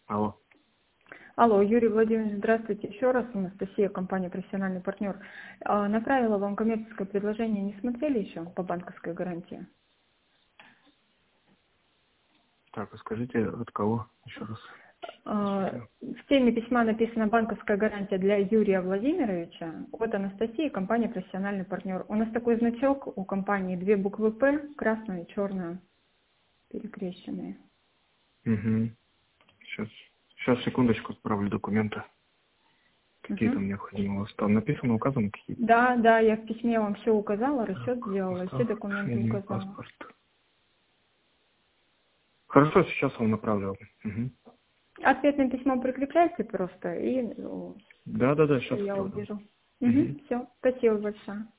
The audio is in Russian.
Алло. Алло, Юрий Владимирович, здравствуйте еще раз. Анастасия, компания «Профессиональный партнер». Направила вам коммерческое предложение. Не смотрели еще по банковской гарантии? Так, а скажите, от кого еще раз? В теме письма написана «Банковская гарантия для Юрия Владимировича». От Анастасии, компания «Профессиональный партнер». У нас такой значок у компании, 2 буквы «П», красную и черную, перекрещенные. Угу. Сейчас, секундочку, отправлю документы. Какие там необходимы у вас? Там написано, указаны какие-то? Да, я в письме вам все указала, расчет сделала, все документы указала. Паспорт. Хорошо, сейчас вам направлю. Угу. Ответное письмо прикрепляйте просто, и Да, сейчас я отправлю. увижу. Все, спасибо большое.